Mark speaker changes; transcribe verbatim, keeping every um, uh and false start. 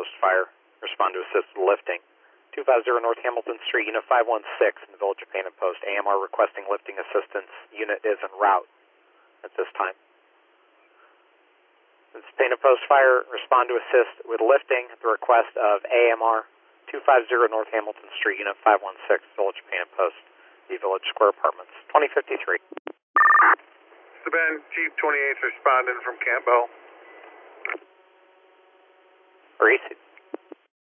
Speaker 1: Post Fire. Respond to assist with lifting. two five zero North Hamilton Street, Unit five one six in the Village of Painted Post. A M R requesting lifting assistance. Unit is en route at this time. This is Painted Post Fire. Respond to assist with lifting at the request of A M R two five zero North Hamilton Street, Unit five one six, Village of Painted Post, the Village Square Apartments, twenty fifty-three.
Speaker 2: This is Ben, Chief twenty-eighth responding from Campbell.
Speaker 1: Reese.